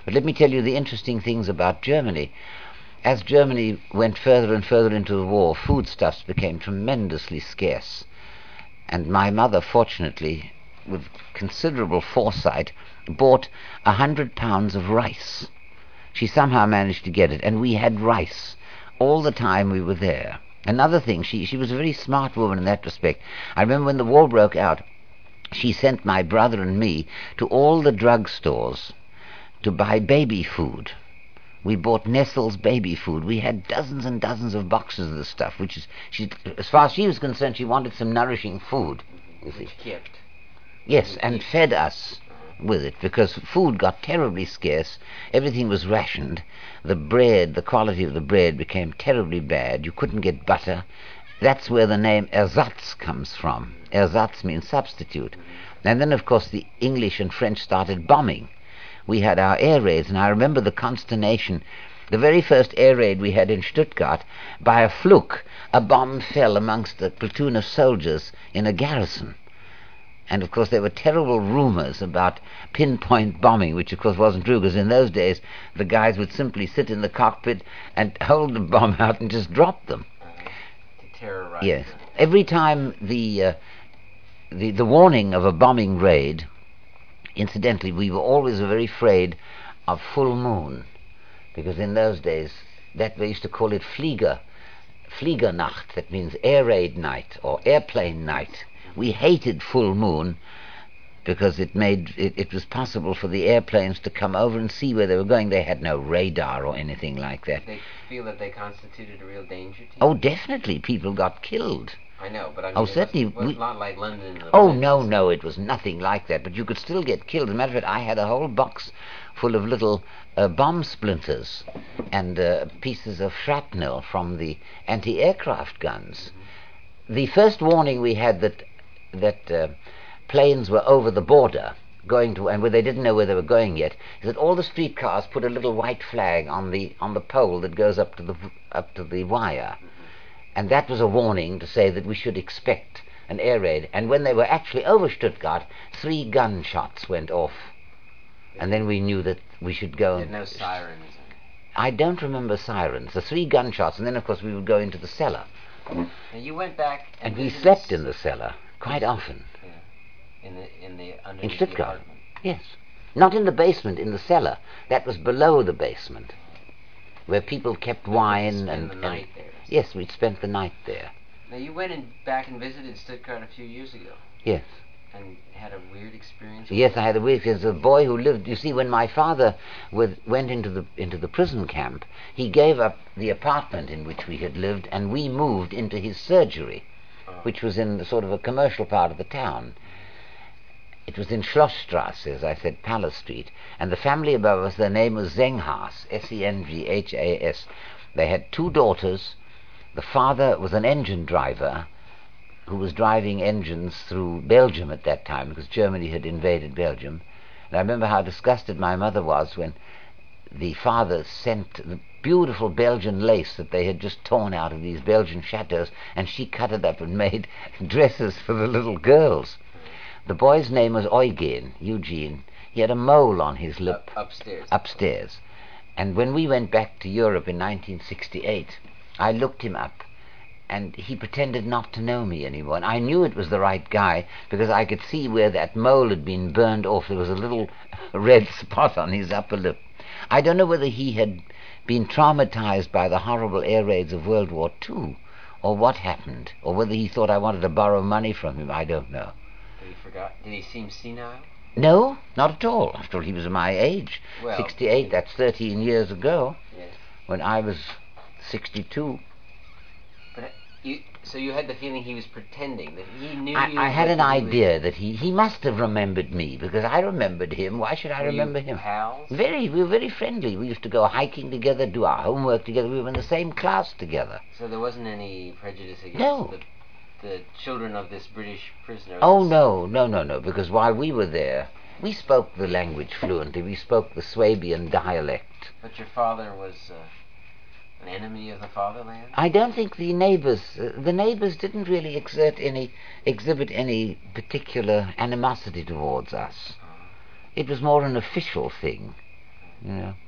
But let me tell you the interesting things about Germany. As Germany went further and further into the war, foodstuffs became tremendously scarce. And my mother, fortunately, with considerable foresight, bought 100 pounds of rice. She somehow managed to get it, and we had rice all the time we were there. Another thing, she was a very smart woman in that respect. I remember when the war broke out, she sent my brother and me to all the drugstores to buy baby food. We bought Nestle's baby food. We had dozens and dozens of boxes of this stuff, which is, as far as she was concerned, she wanted some nourishing food. You see. Which kept. Yes, and fed us with it, because food got terribly scarce. Everything was rationed. The bread, the quality of the bread became terribly bad. You couldn't get butter. That's where the name Ersatz comes from. Ersatz means substitute. And then, of course, the English and French started bombing. We had our air raids, and I remember the consternation. The very first air raid we had in Stuttgart, by a fluke, a bomb fell amongst a platoon of soldiers in a garrison. And, of course, there were terrible rumors about pinpoint bombing, which, of course, wasn't true, because in those days the guys would simply sit in the cockpit and hold the bomb out and just drop them. To terrorize. Yes. Every time the warning of a bombing raid, incidentally, we were always very afraid of full moon, because in those days, that they used to call it Fliegernacht, that means air raid night or airplane night. We hated full moon because it was possible for the airplanes to come over and see where they were going. They had no radar or anything like that. Did they feel that they constituted a real danger to you? Oh, definitely. People got killed. I know, but I mean, certainly. It was not like London. Oh, no, it was nothing like that. But you could still get killed. As a matter of fact, I had a whole box full of little bomb splinters and pieces of shrapnel from the anti-aircraft guns. Mm-hmm. The first warning we had that planes were over the border going to, and where they didn't know where they were going yet, is that all the streetcars put a little white flag on the pole that goes up to the wire. Mm-hmm. And that was a warning to say that we should expect an air raid. And when they were actually over Stuttgart, 3 gunshots went off. And then we knew that we should go. There were no sirens. I don't remember sirens. The 3 gunshots, and then of course we would go into the cellar. Now you went back and we slept in the cellar quite often. Yeah. Underneath in Stuttgart. The apartment. Yes. Not in the basement, in the cellar. That was below the basement, where people kept wine and the night there. Yes, we'd spent the night there. Now you went back and visited Stuttgart a few years ago. Yes. And had a weird experience. Yes, I had a weird experience. A boy who lived. You see, when my father went into the prison camp, he gave up the apartment in which we had lived, and we moved into his surgery, which was in the sort of a commercial part of the town. It was in Schlossstrasse, as I said, Palace Street, and the family above us, their name was Senghas, Senghas. They had 2 daughters. The father was an engine driver who was driving engines through Belgium at that time, because Germany had invaded Belgium. And I remember how disgusted my mother was when the father sent the beautiful Belgian lace that they had just torn out of these Belgian chateaus, and she cut it up and made dresses for the little girls. The boy's name was Eugene. He had a mole on his lip. Upstairs. And when we went back to Europe in 1968, I looked him up, and he pretended not to know me anymore. And I knew it was the right guy, because I could see where that mole had been burned off. There was a little red spot on his upper lip. I don't know whether he had been traumatized by the horrible air raids of World War II, or what happened, or whether he thought I wanted to borrow money from him. I don't know. Did he seem senile? No, not at all. After all, he was my age. Well, 68, that's 13 years ago. Yes. When I was 62. But so you had the feeling he was pretending, that he knew you? I had an idea that he must have remembered me, because I remembered him. Why should I remember him? Pals? We were very friendly. We used to go hiking together, do our homework together. We were in the same class together. So there wasn't any prejudice against the children of this British prisoner? Oh, no, because while we were there, we spoke the language fluently. We spoke the Swabian dialect. But your father was an enemy of the fatherland? I don't think the neighbors didn't really exhibit any particular animosity towards us. It was more an official thing. Yeah.